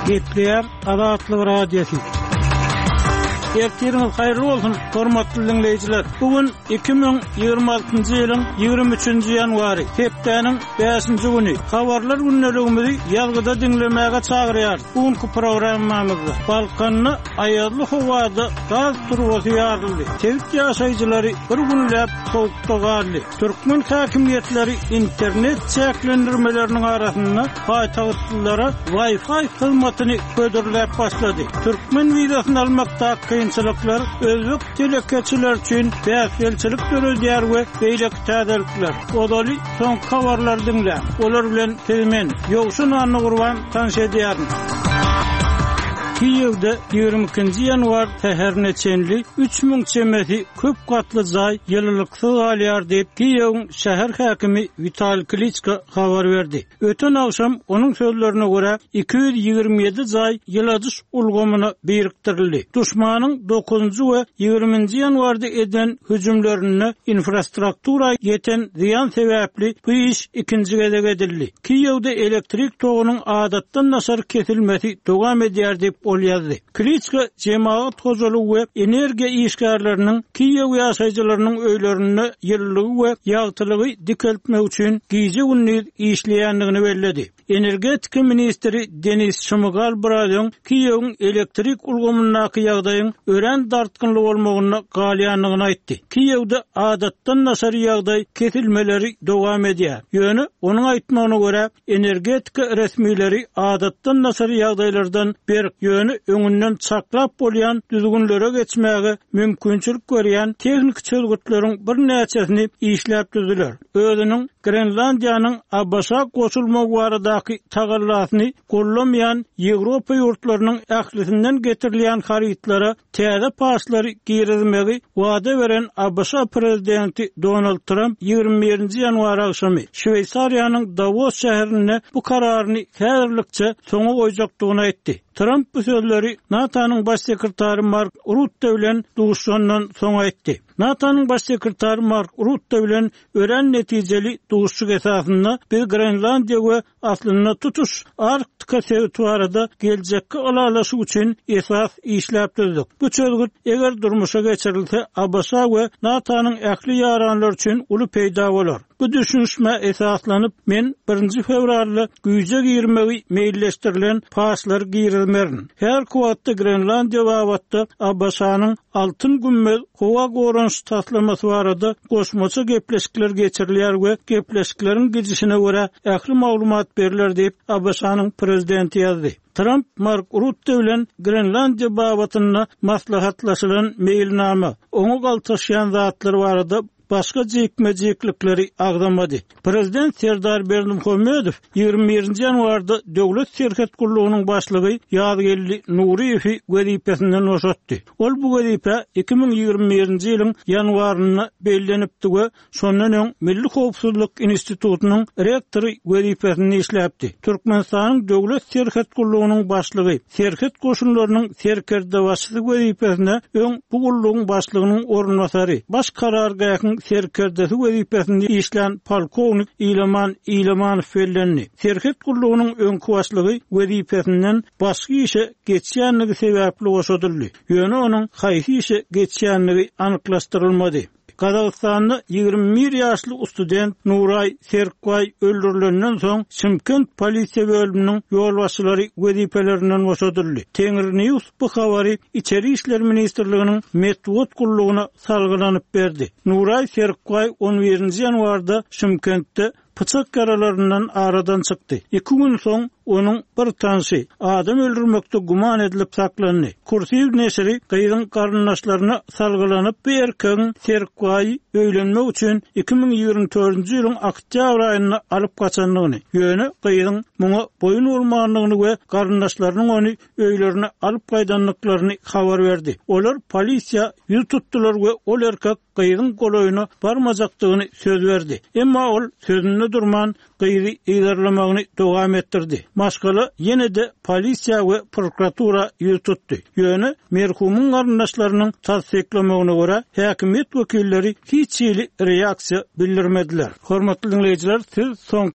Getler Adatlı Radyosu. Ertiriniz hayırlı olsun, hormatly dinleyijiler. Bugün 2026-njy ýylyň 23-nji ýanwary, hepdeniň 5-nji güni. Habarlar günneligimizi ýalgyda dinlemäge çagyrýar. Bugünkü programmamyzda Balkanyny aýadly howada gaz turbasy ýaryldy. Tewit ýaşaýjylary bir günläp sowukda galdy. Türkmen häkimiýetleri internet çäklendirmeleriniň arasynda paýtagtlylara Wi-Fi hyzmatyny ködürläp başlady. Türkmen wizasyny almakda kynçylyklar özlük telekeçiler üçin bäsgelçilik döredýär we beýleki täzelikler. Odaly soň habarlar dinle. Olar bilen temen ýogşun anny gurban tanşedýärmi? Kiýewde 22-nji ýanwar täherneçenli 3000 çemeti köp gatly jaý ýyllyksy alýar diýip Kiýewiň şäher häkimi Vitaliy Klitschko habar berdi. Öten akşam onuň sözlerine görä 227 jaý ýyladys ulgamyna biriktirildi. Duşmanyň 9-njy we 20-nji ýanwarda eden hüjümlerini infrastruktura ýeten ziýan sebäpli bu iş ikinji gezek edildi. Kiýewde elektrik togunyň adatdan nasar kesilmesi dowam edýär diýip olýardy. Klitschko jemaat hojalygy we energiýa işgärleriniň Kiýew ýaşaýjylarynyň öýlerini ýyllygy we ýagtylygy dikeltmek üçin gize günni işleýändigini bellädi. Energetika ministri Denis Şmygal Bradyň Kiýewiň elektrik ulgamynyňky ýagdaýyň ören dartgynly bolmagyny galýanlygyny aýtdy. Kiýewde adatdan nasar ýagdaý kesilmeleri dowam edýär. Ýöne onuň aýtmagyna görä energetika resmileri adatdan nasar ýagdaýlardan bir ýöne öňünden çaklap bolýan düzgünlere geçmäge mümkinçilik görýän tehnik çözgütleriň bir näçesini işläp düzdiler. Özüniň Grenlandiýanyň Abbasa goşulmagy baradaky tagallasy gollamayan Ýewropa ýurtlarynyň ählisinden getirilýän haritlara täze paslar girizmegi wada beren Abbasa prezidenti Donald Trump 21-nji ýanwar akşamy Şweýsariýanyň Davos şäherine bu kararyny häzirlikçe soňa goýjakdygyny aýtdy. Trump bu sözleri NATO'nun baş sekretary Mark Rutte bilen duguşandan soň aýtdy. NATO'nun baş sekretary Mark Rutte bilen ören netijeli duguşyk esasynda biz Grenlandiýa we aslyna tutuş Arktika territoriýada geljekki alalaşyk üçin esas işläp düzdük. Bu çözgüt eger durmuşa geçirilse Abbasa we NATO'nun ähli ýaranlar üçin uly peýda bolar. Bu düşünşme esaslanyp men 1-nji fevralda güýje girmegi meýilleşdirilen paslar girilmerin. Her kuwatda Grenlandiýa wagtda Abbasanyň altyn gümmel howa gorunç taslamasy barada goşmaça gepleşikler geçirilýär we gepleşikleriň gidişine görä ähli maglumat beriler diýip Abbasanyň prezidenti ýazdy. Trump Mark Rutte bilen Grenlandiýa babatyna maslahatlaşylan meýilnama oňa galtaşýan zatlar barada başga jekmejeklikleri agdamady. Prezident Serdar Berdimuhamedow 21-nji ýanwarda döwlet serket gurulunyň başlygy Ýazgelli Nuriýewi wezipesinden boşatdy. Ol bu wezipe 2021-nji ýylyň ýanwaryna bellenipdi we şondan öň Milli Howpsuzlyk Institututynyň rektory wezipesini işläpdi. Türkmenistanyň döwlet serket gurulunyň başlygy serket goşunlarynyň serkerde başlygy wezipesine öň bu gurulunyň başlygynyň ornasary baş karargahyň serkerdesi wezipesinde işlän polkownik İlemanow bellendi. Serket gurulunyň öňkü başlygy wezipesinden başga işe geçýänligi sebäpli boşadyldy. Ýöne onuň haýsy işe geçýänligi anyklaşdyrylmady. Kazakstanda 21 ýaşly student Nuray Serkay öldürilenden soň Şymkent polisiýa bölüminiň ýolbaşçylary wezipelerinden boşadyldy. Tengri News bu habary İçeri işler ministrliginiň Medwot gurulugyna salgylanyp berdi. Nuray Serkay 11-nji ýanwarda Şymkentde pıçak yaralarından aradan çykdy. 2 gün soň onuň bir tanşy adam öldürmekde guman edilip saklandy. Kursiýew neşri gyýyň garyndaşlaryna salgylanyp berken Serkay öýlenmek üçin 2024-nji ýylyň oktýabr aýyna alyp gaçanlygyny, ýöne gyýyň muňa boyun urmanlygyny we garyndaşlarynyň ony öýlerine alyp gaýdanlyklaryny habar berdi. Olar polisiýa ýüz tutdular we ol erkek gyýyň goloýuna barmajakdygyny söz berdi. Emma ol sözünde durman gyýy ýerlemagyny dowam etdirdi. Maşgala ýene de polisiýa we prokuratura ýüz tutdy. Ýöne merhumyň garyndaşlarynyň tasdiklamagyna görä häkimet wekilleri hiç reaksiýa bildirmediler. Hormatly dinleýijiler, siz soň